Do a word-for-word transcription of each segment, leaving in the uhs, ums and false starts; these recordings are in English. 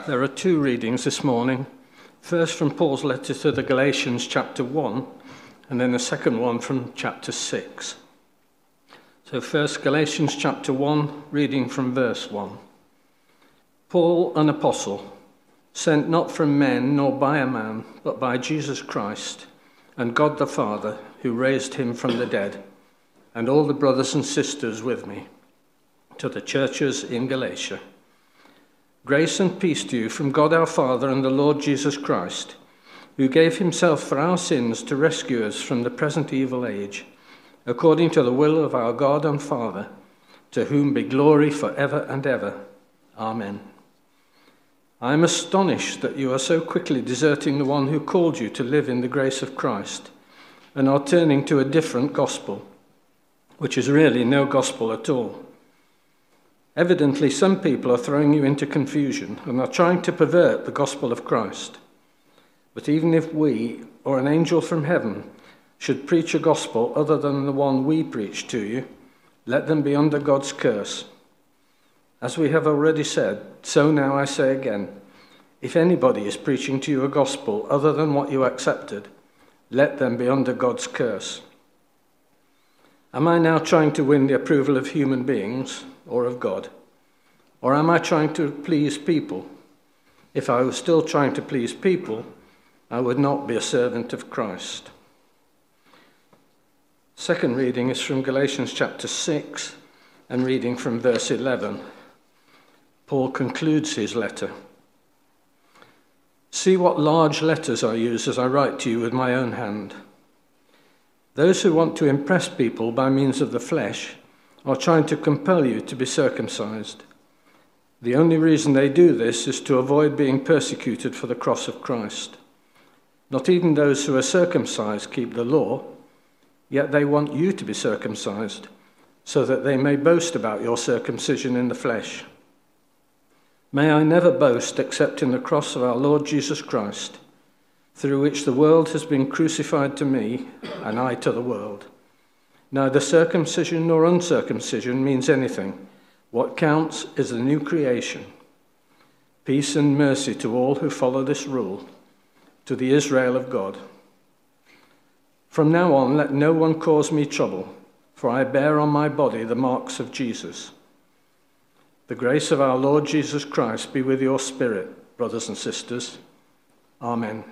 There are two readings this morning. First from Paul's letter to the Galatians, chapter one, and then the second one from chapter six. So first, Galatians chapter one, reading from verse one. Paul, an apostle, sent not from men nor by a man, but by Jesus Christ, and God the Father, who raised him from the dead, and all the brothers and sisters with me, to the churches in Galatia. Grace and peace to you from God our Father and the Lord Jesus Christ, who gave himself for our sins to rescue us from the present evil age, according to the will of our God and Father, to whom be glory forever and ever. Amen. I am astonished that you are so quickly deserting the one who called you to live in the grace of Christ, and are turning to a different gospel, which is really no gospel at all. Evidently, some people are throwing you into confusion and are trying to pervert the gospel of Christ. But even if we, or an angel from heaven, should preach a gospel other than the one we preach to you, let them be under God's curse. As we have already said, so now I say again, if anybody is preaching to you a gospel other than what you accepted, let them be under God's curse. Am I now trying to win the approval of human beings or of God? Or am I trying to please people? If I was still trying to please people, I would not be a servant of Christ. Second reading is from Galatians chapter six and reading from verse eleven. Paul concludes his letter. See what large letters I use as I write to you with my own hand. Those who want to impress people by means of the flesh are trying to compel you to be circumcised. The only reason they do this is to avoid being persecuted for the cross of Christ. Not even those who are circumcised keep the law, yet they want you to be circumcised, so that they may boast about your circumcision in the flesh. May I never boast except in the cross of our Lord Jesus Christ, through which the world has been crucified to me, and I to the world. Neither circumcision nor uncircumcision means anything. What counts is the new creation. Peace and mercy to all who follow this rule, to the Israel of God. From now on, let no one cause me trouble, for I bear on my body the marks of Jesus. The grace of our Lord Jesus Christ be with your spirit, brothers and sisters. Amen.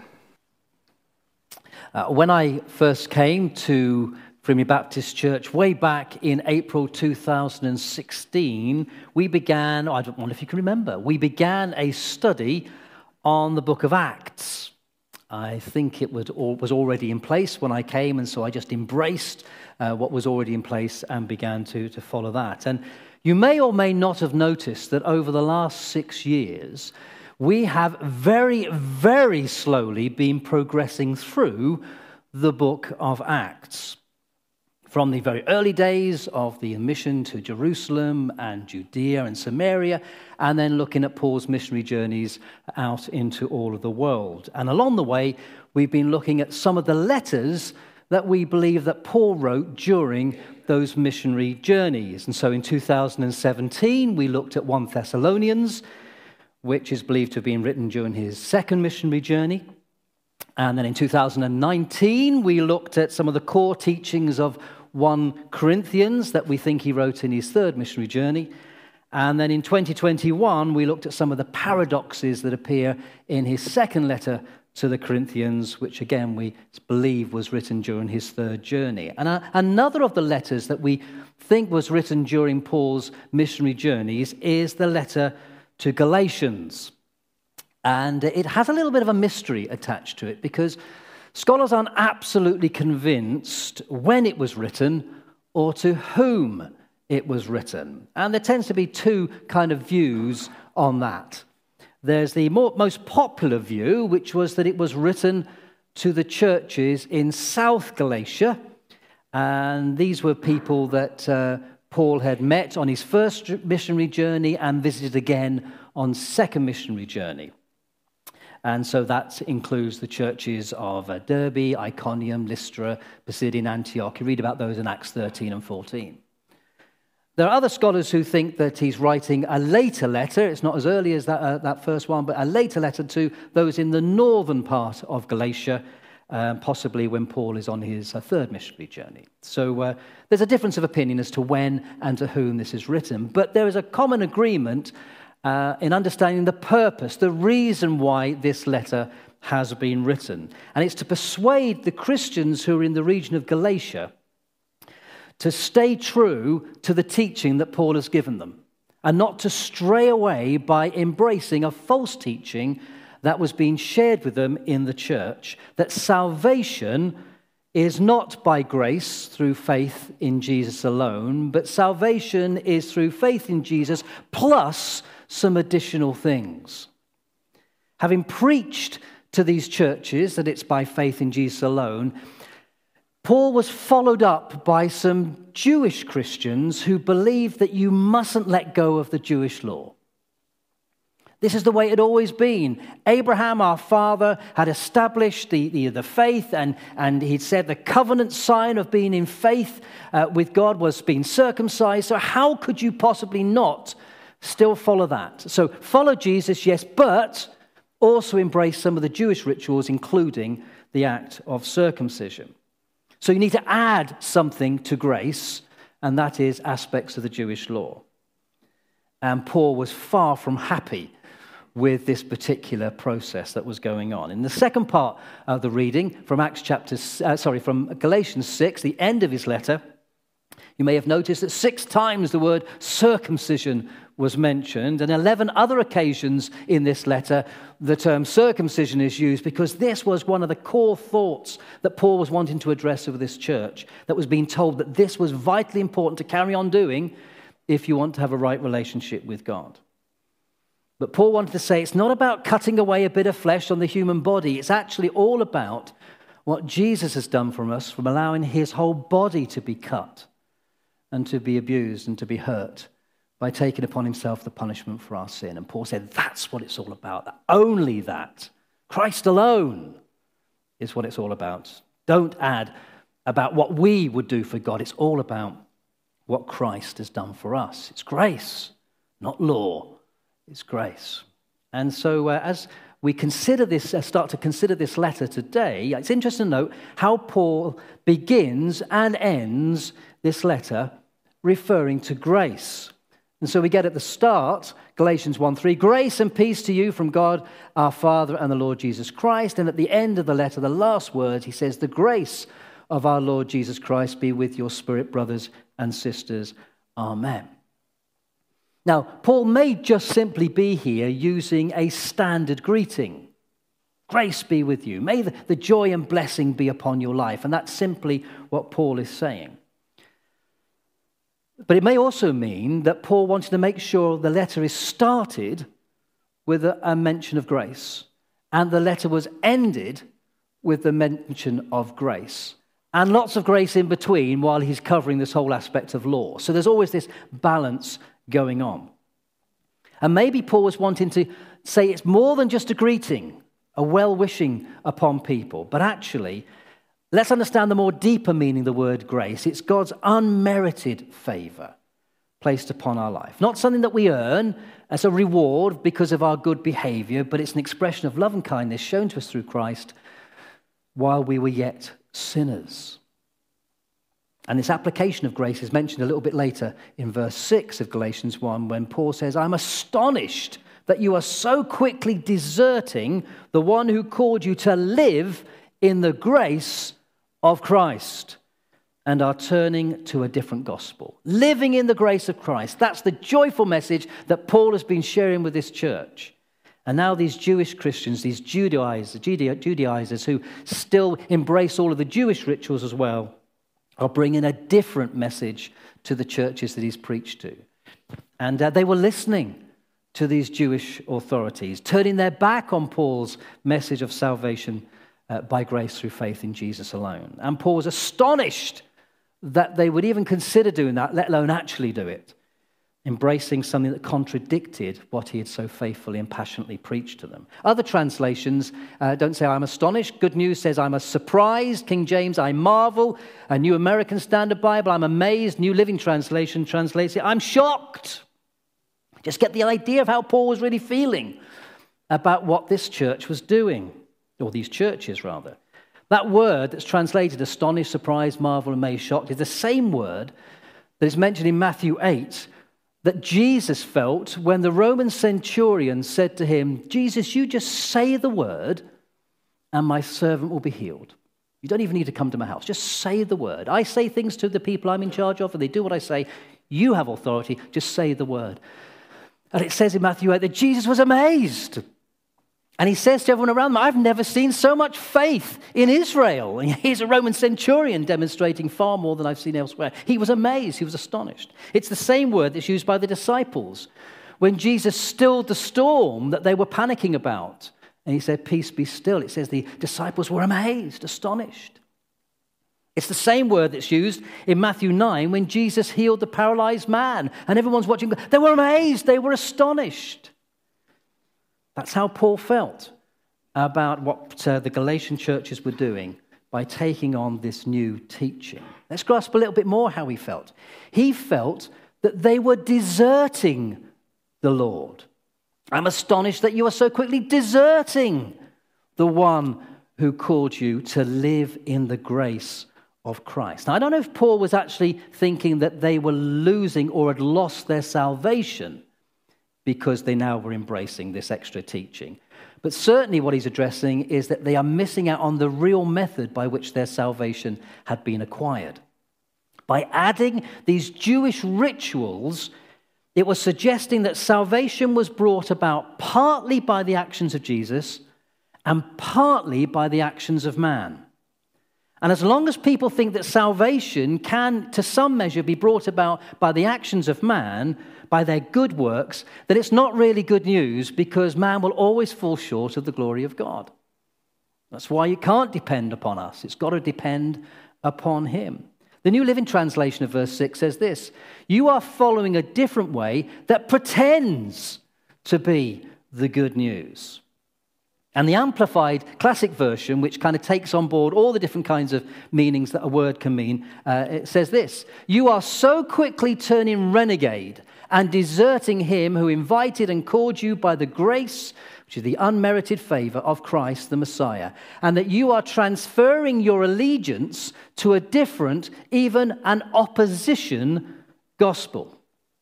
Uh, when I first came to Frimley Baptist Church way back in April two thousand sixteen, we began, I don't wonder if you can remember, we began a study on the book of Acts. I think it was, was already in place when I came, and so I just embraced uh, what was already in place and began to, to follow that. And you may or may not have noticed that over the last six years, we have very, very slowly been progressing through the book of Acts. From the very early days of the mission to Jerusalem and Judea and Samaria, and then looking at Paul's missionary journeys out into all of the world. And along the way, we've been looking at some of the letters that we believe that Paul wrote during those missionary journeys. And so in two thousand seventeen, we looked at First Thessalonians, which is believed to have been written during his second missionary journey. And then in two thousand nineteen, we looked at some of the core teachings of First Corinthians that we think he wrote in his third missionary journey. And then in twenty twenty-one, we looked at some of the paradoxes that appear in his second letter to the Corinthians, which again we believe was written during his third journey. And uh, another of the letters that we think was written during Paul's missionary journeys is the letter to Galatians. And it has a little bit of a mystery attached to it because scholars aren't absolutely convinced when it was written or to whom it was written. And there tends to be two kind of views on that. There's the more, most popular view, which was that it was written to the churches in South Galatia. And these were people that uh, Paul had met on his first missionary journey and visited again on second missionary journey. And so that includes the churches of uh, Derbe, Iconium, Lystra, Pisidian, Antioch. You read about those in Acts thirteen and fourteen. There are other scholars who think that he's writing a later letter. It's not as early as that, uh, that first one, but a later letter to those in the northern part of Galatia, uh, possibly when Paul is on his uh, third missionary journey. So uh, there's a difference of opinion as to when and to whom this is written. But there is a common agreement uh, in understanding the purpose, the reason why this letter has been written. And it's to persuade the Christians who are in the region of Galatia to stay true to the teaching that Paul has given them and not to stray away by embracing a false teaching that was being shared with them in the church, that salvation is not by grace through faith in Jesus alone, but salvation is through faith in Jesus plus some additional things. Having preached to these churches that it's by faith in Jesus alone, Paul was followed up by some Jewish Christians who believed that you mustn't let go of the Jewish law. This is the way it had always been. Abraham, our father, had established the, the, the faith, and, and he'd said the covenant sign of being in faith uh, with God was being circumcised. So how could you possibly not still follow that? So follow Jesus, yes, but also embrace some of the Jewish rituals, including the act of circumcision. So you need to add something to grace, and that is aspects of the Jewish law. And Paul was far from happy with this particular process that was going on. In the second part of the reading from Acts chapter, uh, sorry, from Galatians six, the end of his letter, you may have noticed that six times the word circumcision was mentioned, and eleven other occasions in this letter the term circumcision is used, because this was one of the core thoughts that Paul was wanting to address with this church, that was being told that this was vitally important to carry on doing if you want to have a right relationship with God. But Paul wanted to say it's not about cutting away a bit of flesh on the human body. It's actually all about what Jesus has done for us, from allowing his whole body to be cut and to be abused and to be hurt by taking upon himself the punishment for our sin. And Paul said that's what it's all about. That only that. Christ alone is what it's all about. Don't add about what we would do for God. It's all about what Christ has done for us. It's grace, not law. It's grace. And so uh, as we consider this, uh, start to consider this letter today, it's interesting to note how Paul begins and ends this letter referring to grace. And so we get at the start, Galatians one three, grace and peace to you from God our Father and the Lord Jesus Christ. And at the end of the letter, the last word, he says, the grace of our Lord Jesus Christ be with your spirit, brothers and sisters. Amen. Now, Paul may just simply be here using a standard greeting. Grace be with you. May the, the joy and blessing be upon your life. And that's simply what Paul is saying. But it may also mean that Paul wanted to make sure the letter is started with a, a mention of grace, and the letter was ended with the mention of grace, and lots of grace in between while he's covering this whole aspect of law. So there's always this balance going on. And maybe Paul was wanting to say it's more than just a greeting, a well-wishing upon people, but actually, let's understand the more deeper meaning of the word grace. It's God's unmerited favor placed upon our life. Not something that we earn as a reward because of our good behavior, but it's an expression of love and kindness shown to us through Christ while we were yet sinners. And this application of grace is mentioned a little bit later in verse six of Galatians one, when Paul says, I'm astonished that you are so quickly deserting the one who called you to live in the grace of Christ and are turning to a different gospel. Living in the grace of Christ. That's the joyful message that Paul has been sharing with this church. And now these Jewish Christians, these Judaizers, Judaizers who still embrace all of the Jewish rituals as well, are bringing a different message to the churches that he's preached to. And uh, they were listening to these Jewish authorities, turning their back on Paul's message of salvation uh, by grace through faith in Jesus alone. And Paul was astonished that they would even consider doing that, let alone actually do it. embracing something that contradicted what he had so faithfully and passionately preached to them. Other translations uh, don't say, I'm astonished. Good News says, I'm surprised. King James, I marvel. A New American Standard Bible, I'm amazed. New Living Translation translates it, I'm shocked. Just get the idea of how Paul was really feeling about what this church was doing, or these churches, rather. That word that's translated astonished, surprised, marvel, amazed, shocked is the same word that is mentioned in Matthew eight that Jesus felt when the Roman centurion said to him, Jesus, you just say the word and my servant will be healed. You don't even need to come to my house. Just say the word. I say things to the people I'm in charge of and they do what I say. You have authority. Just say the word. And it says in Matthew eight that Jesus was amazed. And he says to everyone around him, I've never seen so much faith in Israel. And here's a Roman centurion demonstrating far more than I've seen elsewhere. He was amazed. He was astonished. It's the same word that's used by the disciples when Jesus stilled the storm that they were panicking about. And he said, peace be still. It says the disciples were amazed, astonished. It's the same word that's used in Matthew nine when Jesus healed the paralyzed man. And everyone's watching. They were amazed. They were astonished. That's how Paul felt about what uh, the Galatian churches were doing by taking on this new teaching. Let's grasp a little bit more how he felt. He felt that they were deserting the Lord. I'm astonished that you are so quickly deserting the one who called you to live in the grace of Christ. Now, I don't know if Paul was actually thinking that they were losing or had lost their salvation because they now were embracing this extra teaching. But certainly what he's addressing is that they are missing out on the real method by which their salvation had been acquired. By adding these Jewish rituals, it was suggesting that salvation was brought about partly by the actions of Jesus and partly by the actions of man. And as long as people think that salvation can, to some measure, be brought about by the actions of man, by their good works, then it's not really good news because man will always fall short of the glory of God. That's why it can't depend upon us. It's got to depend upon him. The New Living Translation of verse six says this, you are following a different way that pretends to be the good news. And the Amplified Classic Version, which kind of takes on board all the different kinds of meanings that a word can mean, uh, it says this, you are so quickly turning renegade and deserting him who invited and called you by the grace, which is the unmerited favor of Christ the Messiah, and that you are transferring your allegiance to a different, even an opposition gospel.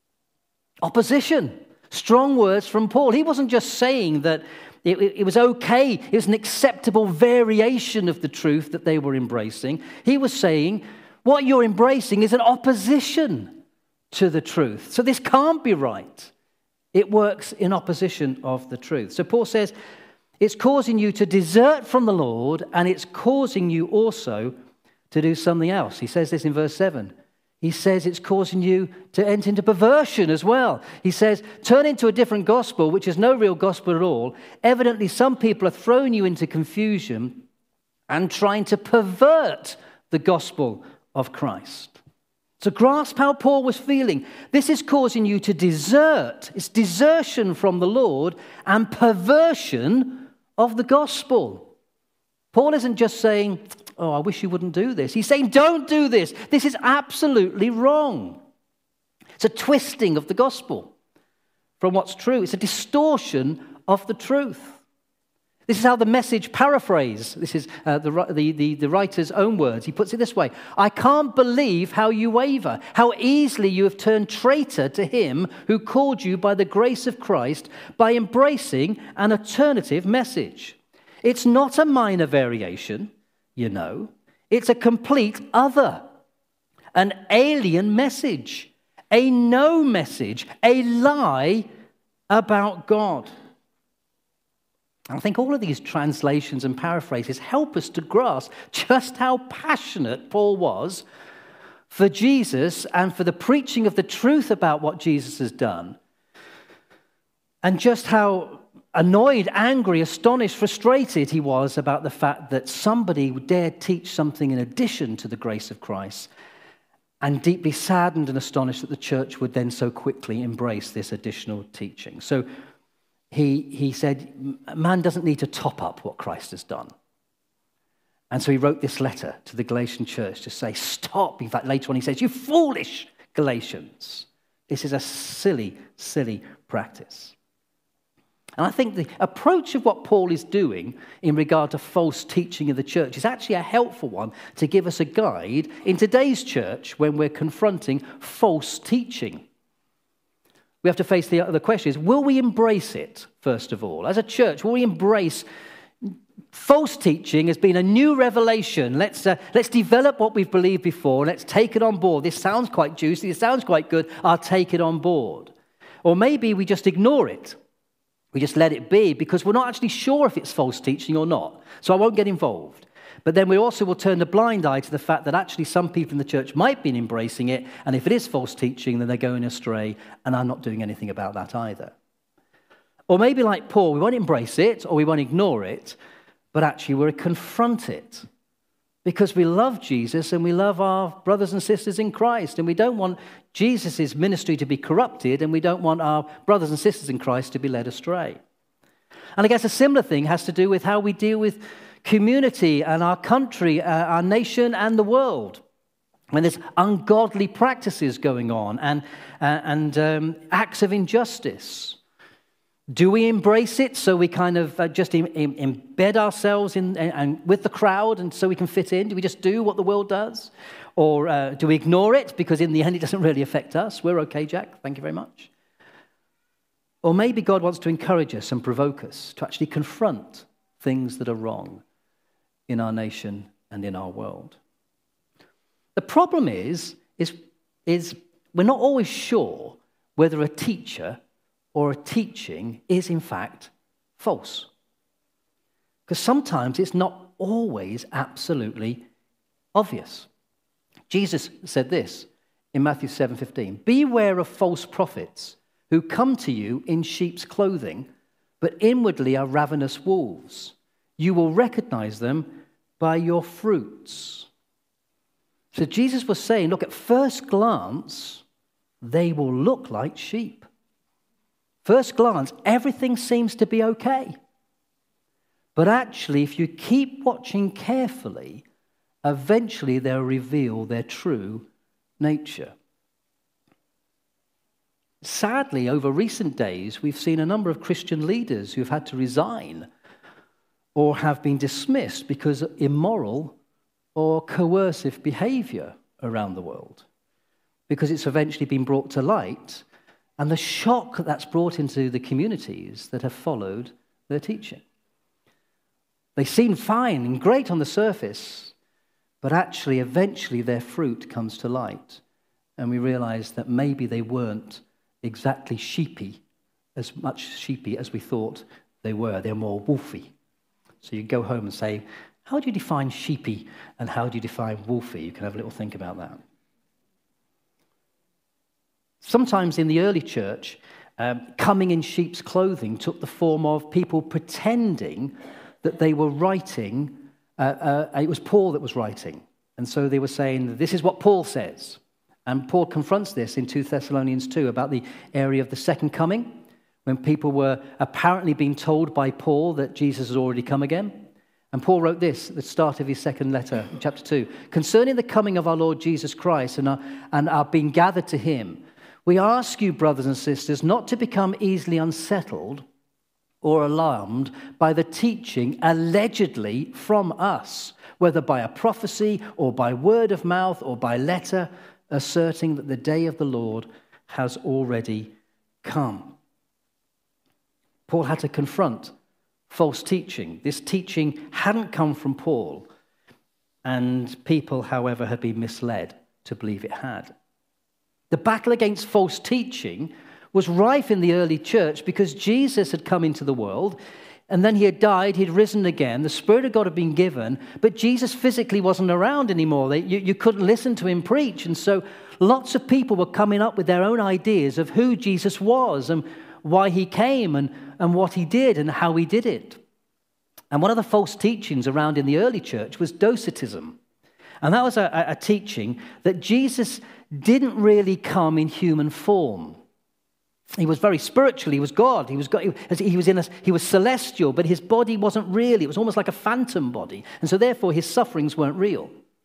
Opposition. Strong words from Paul. He wasn't just saying that It, it was okay, it was an acceptable variation of the truth that they were embracing. He was saying, what you're embracing is an opposition to the truth. So this can't be right. It works in opposition of the truth. So Paul says, it's causing you to desert from the Lord, and it's causing you also to do something else. He says this in verse seven. He says it's causing you to enter into perversion as well. He says, turn into a different gospel, which is no real gospel at all. Evidently, some people are throwing you into confusion and trying to pervert the gospel of Christ. So grasp how Paul was feeling. This is causing you to desert. It's desertion from the Lord and perversion of the gospel. Paul isn't just saying, oh, I wish you wouldn't do this. He's saying, don't do this. This is absolutely wrong. It's a twisting of the gospel from what's true. It's a distortion of the truth. This is how the Message paraphrase, this is uh, the, the, the, the writer's own words. He puts it this way, I can't believe how you waver, how easily you have turned traitor to him who called you by the grace of Christ by embracing an alternative message. It's not a minor variation, you know. It's a complete other, an alien message, a no message, a lie about God. I think all of these translations and paraphrases help us to grasp just how passionate Paul was for Jesus and for the preaching of the truth about what Jesus has done, and just how annoyed, angry, astonished, frustrated he was about the fact that somebody dared teach something in addition to the grace of Christ and deeply saddened and astonished that the church would then so quickly embrace this additional teaching. So he, he said, man doesn't need to top up what Christ has done. And so he wrote this letter to the Galatian church to say, stop. In fact, later on he says, you foolish Galatians. This is a silly, silly practice. And I think the approach of what Paul is doing in regard to false teaching in the church is actually a helpful one to give us a guide in today's church when we're confronting false teaching. We have to face the other question is, will we embrace it, first of all? As a church, will we embrace false teaching as being a new revelation? Let's, uh, let's develop what we've believed before. Let's take it on board. This sounds quite juicy. This sounds quite good. I'll take it on board. Or maybe we just ignore it. We just let it be because we're not actually sure if it's false teaching or not. So I won't get involved. But then we also will turn the blind eye to the fact that actually some people in the church might be embracing it. And if it is false teaching, then they're going astray. And I'm not doing anything about that either. Or maybe like Paul, we won't embrace it or we won't ignore it. But actually we'll confront it. Because we love Jesus and we love our brothers and sisters in Christ. And we don't want Jesus' ministry to be corrupted. And we don't want our brothers and sisters in Christ to be led astray. And I guess a similar thing has to do with how we deal with community and our country, uh, our nation and the world. When there's ungodly practices going on and, uh, and um, acts of injustice. Do we embrace it so we kind of uh, just em- em- embed ourselves in and with the crowd and so we can fit in? Do we just do what the world does? Or uh, do we ignore it because in the end it doesn't really affect us? We're okay, Jack. Thank you very much. Or maybe God wants to encourage us and provoke us to actually confront things that are wrong in our nation and in our world. The problem is, is, is we're not always sure whether a teacher or a teaching is in fact false. Because sometimes it's not always absolutely obvious. Jesus said this in Matthew seven fifteen, beware of false prophets who come to you in sheep's clothing, but inwardly are ravenous wolves. You will recognize them by your fruits. So Jesus was saying, look, at first glance, they will look like sheep. First glance, everything seems to be okay. But actually, if you keep watching carefully, eventually they'll reveal their true nature. Sadly, over recent days, we've seen a number of Christian leaders who've had to resign or have been dismissed because of immoral or coercive behavior around the world. Because it's eventually been brought to light. And the shock that's brought into the communities that have followed their teaching. They seem fine and great on the surface, but actually, eventually, their fruit comes to light. And we realize that maybe they weren't exactly sheepy, as much sheepy as we thought they were. They're more wolfy. So you go home and say, how do you define sheepy and how do you define wolfy? You can have a little think about that. Sometimes in the early church, um, coming in sheep's clothing took the form of people pretending that they were writing, uh, uh, it was Paul that was writing. And so they were saying, this is what Paul says. And Paul confronts this in Second Thessalonians two about the area of the second coming, when people were apparently being told by Paul that Jesus has already come again. And Paul wrote this at the start of his second letter, chapter two, concerning the coming of our Lord Jesus Christ and our, and our being gathered to him. We ask you, brothers and sisters, not to become easily unsettled or alarmed by the teaching allegedly from us, whether by a prophecy or by word of mouth or by letter, asserting that the day of the Lord has already come. Paul had to confront false teaching. This teaching hadn't come from Paul, and people, however, had been misled to believe it had. The battle against false teaching was rife in the early church because Jesus had come into the world and then he had died, he'd risen again, the Spirit of God had been given, but Jesus physically wasn't around anymore. They, you, you couldn't listen to him preach. And so lots of people were coming up with their own ideas of who Jesus was and why he came and, and what he did and how he did it. And one of the false teachings around in the early church was Docetism. And that was a, a teaching that Jesus didn't really come in human form. He was very spiritual. He was God. He was God. He was in a, he was celestial, but his body wasn't real. It was almost like a phantom body. And so therefore his sufferings weren't real.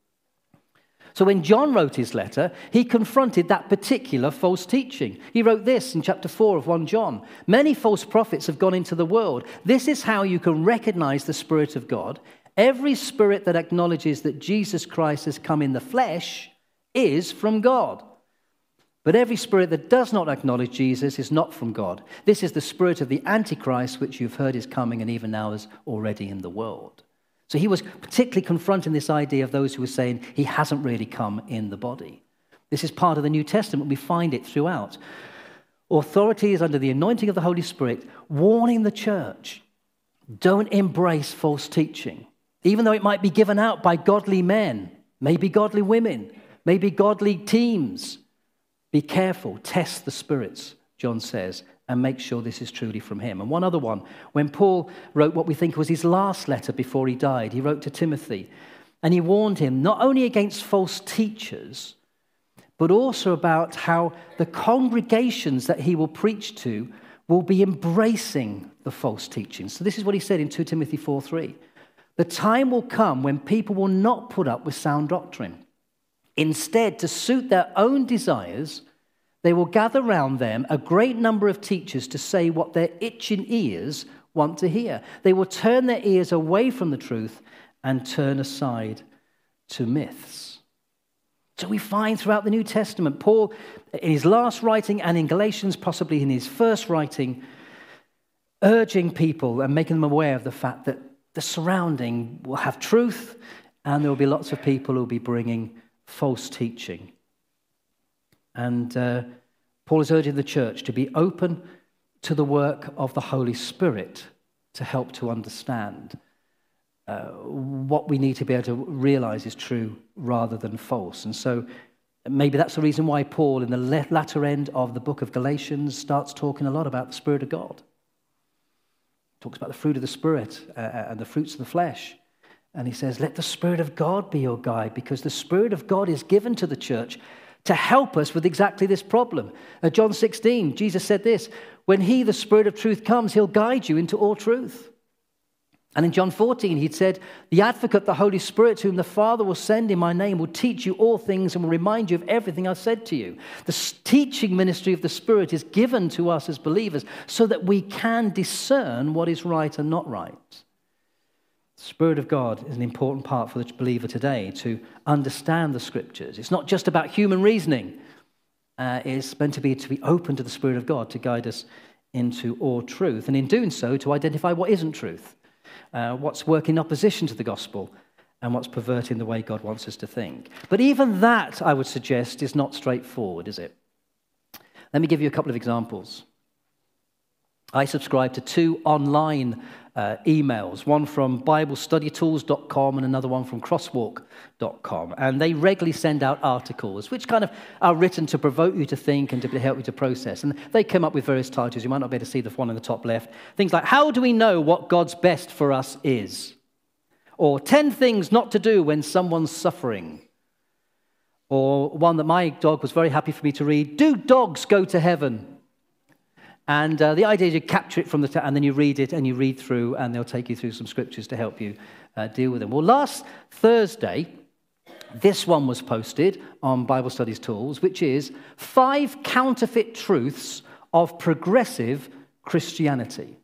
So when John wrote his letter, he confronted that particular false teaching. He wrote this in chapter four of First John. Many false prophets have gone into the world. This is how you can recognize the Spirit of God. Every spirit that acknowledges that Jesus Christ has come in the flesh is from God. But every spirit that does not acknowledge Jesus is not from God. This is the spirit of the Antichrist, which you've heard is coming and even now is already in the world. So he was particularly confronting this idea of those who were saying he hasn't really come in the body. This is part of the New Testament. We find it throughout. Authority is under the anointing of the Holy Spirit, warning the church, don't embrace false teaching, even though it might be given out by godly men, maybe godly women, maybe godly teams. Be careful, test the spirits, John says, and make sure this is truly from him. And one other one, when Paul wrote what we think was his last letter before he died, he wrote to Timothy, and he warned him not only against false teachers, but also about how the congregations that he will preach to will be embracing the false teachings. So this is what he said in Second Timothy four three. The time will come when people will not put up with sound doctrine. Instead, to suit their own desires, they will gather round them a great number of teachers to say what their itching ears want to hear. They will turn their ears away from the truth and turn aside to myths. So we find throughout the New Testament, Paul, in his last writing and in Galatians, possibly in his first writing, urging people and making them aware of the fact that the surrounding will have truth and there will be lots of people who will be bringing false teaching. And uh, Paul is urging the church to be open to the work of the Holy Spirit to help to understand uh, what we need to be able to realize is true rather than false. And so maybe that's the reason why Paul, in the latter end of the book of Galatians, starts talking a lot about the Spirit of God. He talks about the fruit of the Spirit uh, and the fruits of the flesh. And he says, let the Spirit of God be your guide, because the Spirit of God is given to the church to help us with exactly this problem. Uh, John sixteen, Jesus said this, when he, the Spirit of truth, comes, he'll guide you into all truth. And in John fourteen, he'd said, the advocate, the Holy Spirit, whom the Father will send in my name, will teach you all things and will remind you of everything I've said to you. The teaching ministry of the Spirit is given to us as believers so that we can discern what is right and not right. The Spirit of God is an important part for the believer today to understand the Scriptures. It's not just about human reasoning. Uh, it's meant to be to be open to the Spirit of God to guide us into all truth. And in doing so, to identify what isn't truth, uh, what's working in opposition to the gospel, and what's perverting the way God wants us to think. But even that, I would suggest, is not straightforward, is it? Let me give you a couple of examples. I subscribe to two online uh, emails, one from Bible Study Tools dot com and another one from Crosswalk dot com. And they regularly send out articles which kind of are written to provoke you to think and to help you to process. And they come up with various titles. You might not be able to see the one in the top left. Things like, how do we know what God's best for us is? Or ten things not to do when someone's suffering. Or one that my dog was very happy for me to read, do dogs go to heaven? And uh, the idea is you capture it from the, t- and then you read it and you read through, and they'll take you through some scriptures to help you uh, deal with them. Well, last Thursday, this one was posted on Bible Studies Tools, which is five counterfeit truths of progressive Christianity.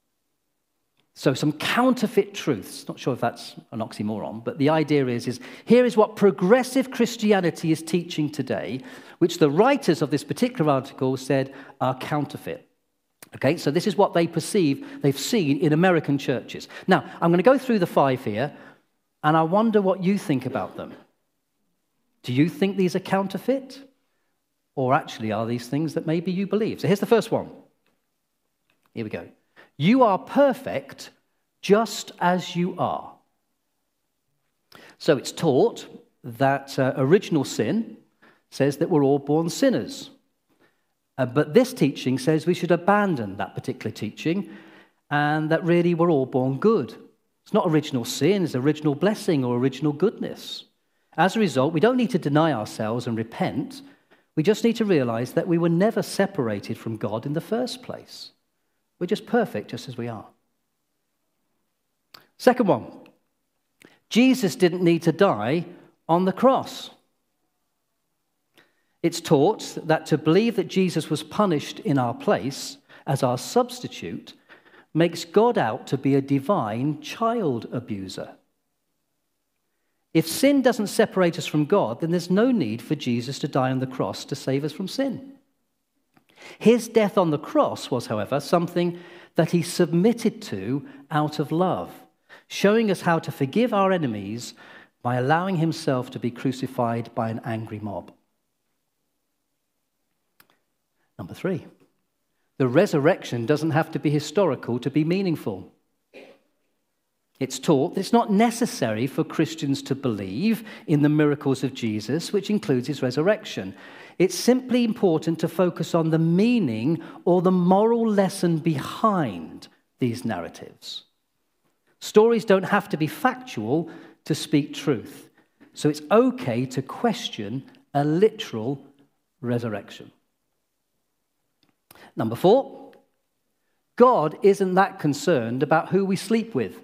So some counterfeit truths. Not sure if that's an oxymoron, but the idea is, is here is what progressive Christianity is teaching today, which the writers of this particular article said are counterfeit. Okay, so this is what they perceive, they've seen in American churches. Now, I'm going to go through the five here, and I wonder what you think about them. Do you think these are counterfeit? Or actually are these things that maybe you believe? So here's the first one. Here we go. You are perfect just as you are. So it's taught that uh, original sin says that we're all born sinners. Uh, but this teaching says we should abandon that particular teaching and that really we're all born good. It's not original sin, it's original blessing or original goodness. As a result, we don't need to deny ourselves and repent. We just need to realize that we were never separated from God in the first place. We're just perfect just as we are. Second one, Jesus didn't need to die on the cross. It's taught that to believe that Jesus was punished in our place as our substitute makes God out to be a divine child abuser. If sin doesn't separate us from God, then there's no need for Jesus to die on the cross to save us from sin. His death on the cross was, however, something that he submitted to out of love, showing us how to forgive our enemies by allowing himself to be crucified by an angry mob. Number three, the resurrection doesn't have to be historical to be meaningful. It's taught that it's not necessary for Christians to believe in the miracles of Jesus, which includes his resurrection. It's simply important to focus on the meaning or the moral lesson behind these narratives. Stories don't have to be factual to speak truth. So it's okay to question a literal resurrection. Number four, God isn't that concerned about who we sleep with.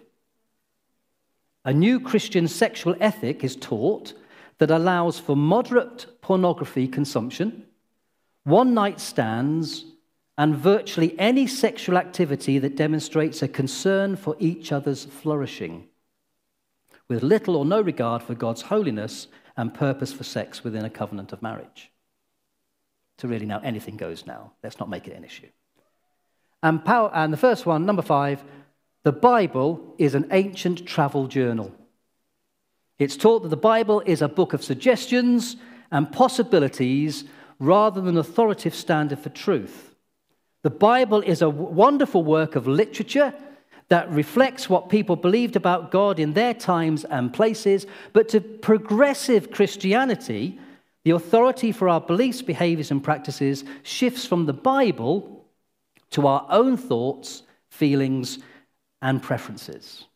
A new Christian sexual ethic is taught that allows for moderate pornography consumption, one-night stands, and virtually any sexual activity that demonstrates a concern for each other's flourishing, with little or no regard for God's holiness and purpose for sex within a covenant of marriage. So really now anything goes now. Let's not make it an issue. And, power, and the first one, number five, the Bible is an ancient travel journal. It's taught that the Bible is a book of suggestions and possibilities rather than an authoritative standard for truth. The Bible is a wonderful work of literature that reflects what people believed about God in their times and places, but to progressive Christianity, the authority for our beliefs, behaviors, and practices shifts from the Bible to our own thoughts, feelings, and preferences.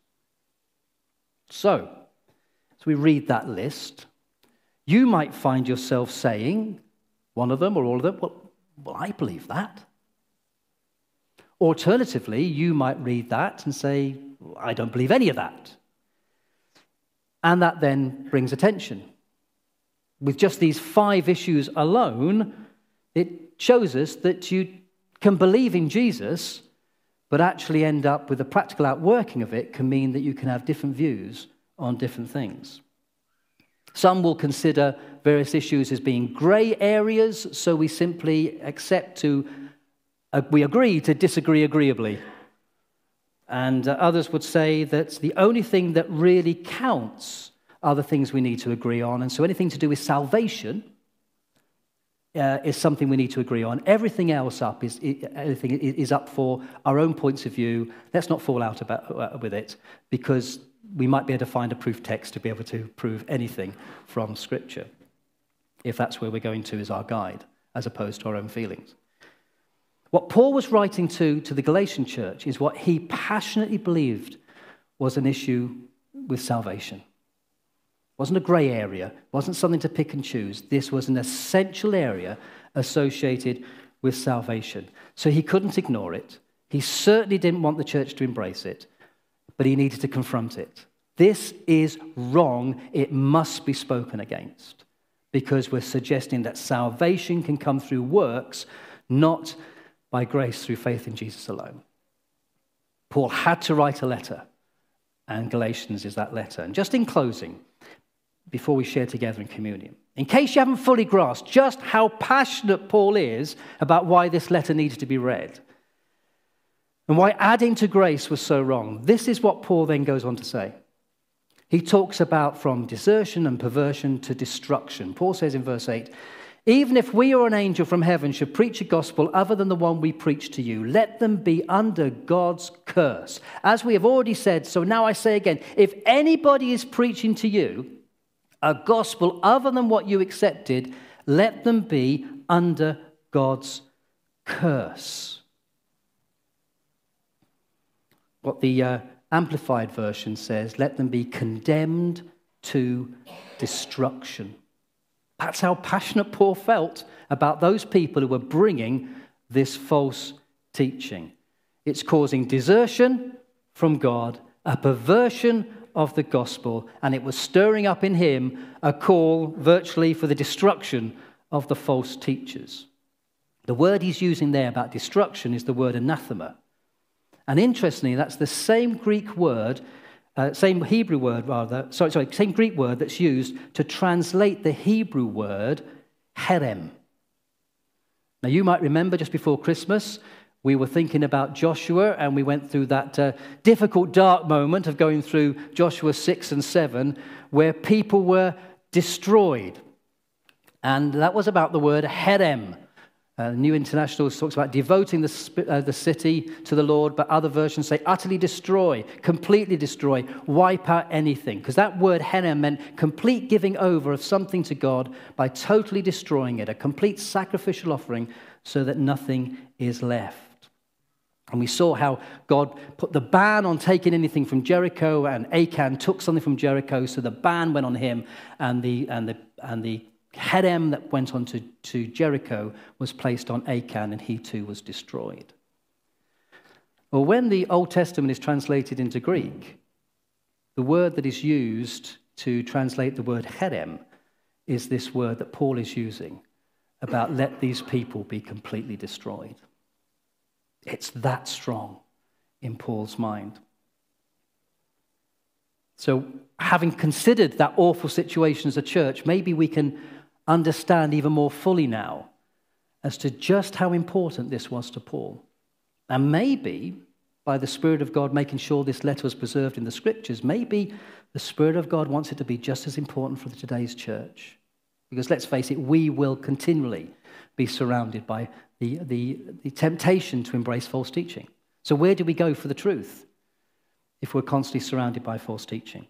So, as we read that list, you might find yourself saying, one of them or all of them, well, well, I believe that. Alternatively, you might read that and say, well, I don't believe any of that. And that then brings attention. With just these five issues alone, it shows us that you can believe in Jesus, but actually end up with the practical outworking of it can mean that you can have different views on different things. Some will consider various issues as being grey areas, so we simply accept to, uh, we agree to disagree agreeably. And uh, others would say that the only thing that really counts are the things we need to agree on. And so anything to do with salvation uh, is something we need to agree on. Everything else up is, everything is up for our own points of view. Let's not fall out about, uh, with it, because we might be able to find a proof text to be able to prove anything from Scripture, if that's where we're going to as our guide, as opposed to our own feelings. What Paul was writing to, to the Galatian church is what he passionately believed was an issue with salvation. It wasn't a grey area. It wasn't something to pick and choose. This was an essential area associated with salvation. So he couldn't ignore it. He certainly didn't want the church to embrace it, but he needed to confront it. This is wrong. It must be spoken against, because we're suggesting that salvation can come through works, not by grace through faith in Jesus alone. Paul had to write a letter, and Galatians is that letter. And just in closing, before we share together in communion, in case you haven't fully grasped just how passionate Paul is about why this letter needs to be read, and why adding to grace was so wrong, this is what Paul then goes on to say. He talks about from desertion and perversion to destruction. Paul says in verse eight, even if we or an angel from heaven should preach a gospel other than the one we preach to you, let them be under God's curse. As we have already said, so now I say again, if anybody is preaching to you a gospel other than what you accepted, let them be under God's curse. What the uh, Amplified version says, let them be condemned to destruction. That's how passionate Paul felt about those people who were bringing this false teaching. It's causing desertion from God, a perversion of the gospel, and it was stirring up in him a call virtually for the destruction of the false teachers. The word he's using there about destruction is the word anathema. And interestingly, that's the same Greek word, uh, same Hebrew word rather, sorry, sorry, same Greek word that's used to translate the Hebrew word herem. Now you might remember just before Christmas, we were thinking about Joshua, and we went through that uh, difficult, dark moment of going through Joshua six and seven, where people were destroyed. And that was about the word herem. Uh, the New International talks about devoting the, uh, the city to the Lord, but other versions say utterly destroy, completely destroy, wipe out anything. Because that word herem meant complete giving over of something to God by totally destroying it, a complete sacrificial offering so that nothing is left. And we saw how God put the ban on taking anything from Jericho, and Achan took something from Jericho, so the ban went on him, and the and the and the herem that went on to, to Jericho was placed on Achan, and he too was destroyed. Well, when the Old Testament is translated into Greek, the word that is used to translate the word herem is this word that Paul is using about let these people be completely destroyed. It's that strong in Paul's mind. So, having considered that awful situation as a church, maybe we can understand even more fully now as to just how important this was to Paul. And maybe, by the Spirit of God making sure this letter was preserved in the Scriptures, maybe the Spirit of God wants it to be just as important for today's church. Because let's face it, we will continually be surrounded by the, the, the temptation to embrace false teaching. So where do we go for the truth if we're constantly surrounded by false teaching?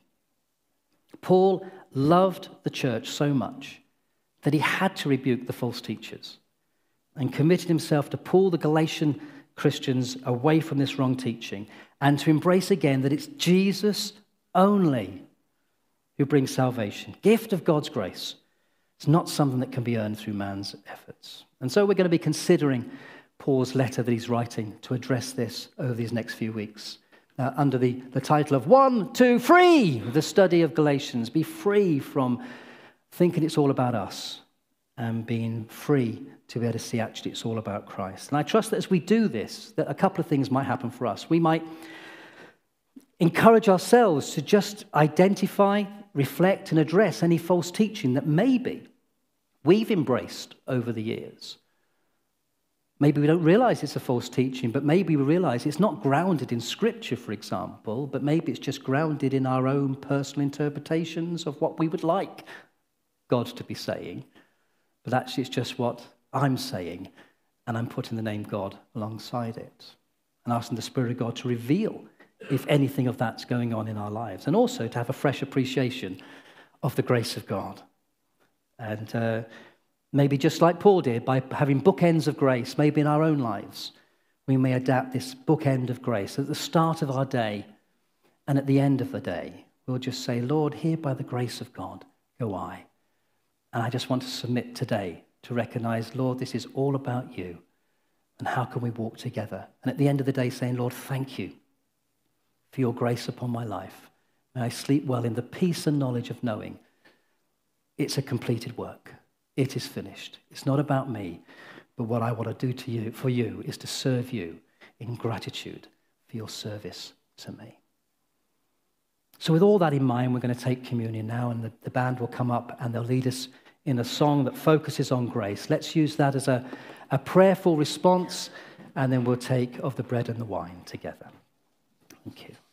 Paul loved the church so much that he had to rebuke the false teachers and committed himself to pull the Galatian Christians away from this wrong teaching and to embrace again that it's Jesus only who brings salvation, gift of God's grace. It's not something that can be earned through man's efforts. And so we're going to be considering Paul's letter that he's writing to address this over these next few weeks uh, under the, the title of One, Two, Free, the study of Galatians. Be free from thinking it's all about us and being free to be able to see actually it's all about Christ. And I trust that as we do this, that a couple of things might happen for us. We might encourage ourselves to just identify, reflect, and address any false teaching that maybe we've embraced over the years. Maybe we don't realize it's a false teaching, but maybe we realize it's not grounded in Scripture, for example, but maybe it's just grounded in our own personal interpretations of what we would like God to be saying. But actually it's just what I'm saying, and I'm putting the name God alongside it and asking the Spirit of God to reveal if anything of that's going on in our lives, and also to have a fresh appreciation of the grace of God. And uh, maybe just like Paul did, by having bookends of grace, maybe in our own lives, we may adapt this bookend of grace at the start of our day and at the end of the day. We'll just say, Lord, here by the grace of God go I. And I just want to submit today to recognize, Lord, this is all about you. And how can we walk together? And at the end of the day saying, Lord, thank you for your grace upon my life. May I sleep well in the peace and knowledge of knowing it's a completed work. It is finished. It's not about me, but what I want to do to you, for you, is to serve you in gratitude for your service to me. So with all that in mind, we're going to take communion now, and the, the band will come up and they'll lead us in a song that focuses on grace. Let's use that as a, a prayerful response, and then we'll take of the bread and the wine together. Thank you.